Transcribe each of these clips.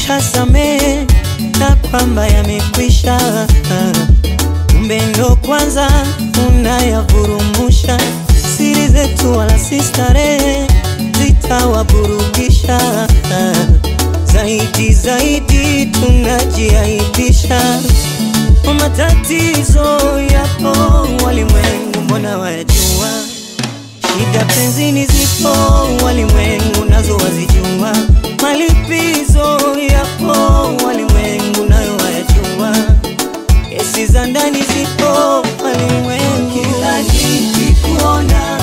kasame na kwamba yamekwisha. Kumbe ndo kwanza unayavurumusha. Siri zetu wala si starehe zitawaburudisha. Zaidi tunajiaibisha. Matatizo yapo walimwengu mbona wayajua. Shida penzini zipo walimwengu nazo wazijua. Malipizo yapo walimwengu nayo wayajua. Kesi za ndani zipo walimwengu. Kila nikikuona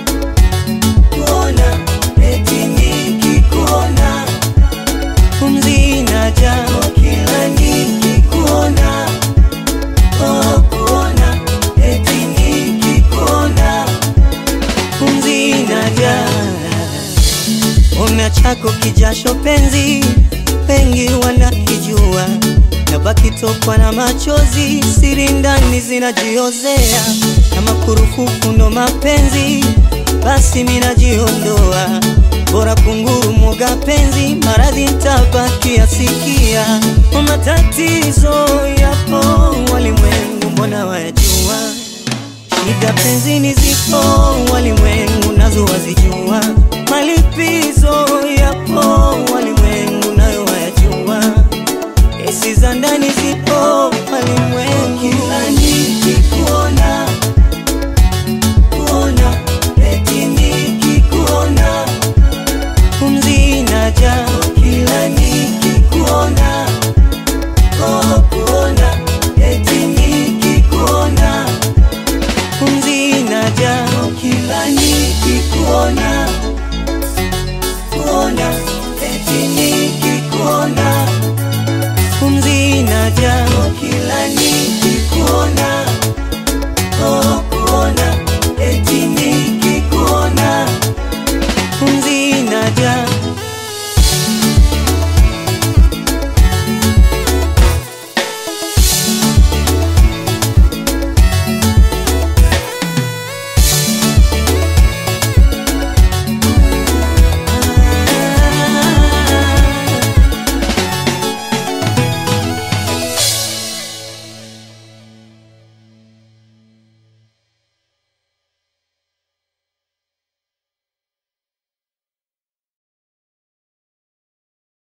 eti nikikuona pumzi inaja. Kila nikikuona kuona eti nikikuona pumzi inaja. Una chako kijasho penzi wengi wanakijua. Nabaki tokwa na machozi siri ndani zinajiozea. Kama kurufufu ndo mapenzi basi minajiondoa. Bora kunguru mwoga penzi maradhi ntabaki asikia. Matatizo yapo walimwengu mbona wayajua. Shida penzini zipo walimwengu nazo wazijua. Malipizo yapo walimwengu nayo wayajua. Kesi za ndani zipo walimwengu. Kila nikikuona eti nikikuona pumzi inaja. Kila nikikuona kuona eti nikikuona pumzi inaja. Kila nikikuona eti nikikuona pumzi inaja. Kila nikikuona kuona eti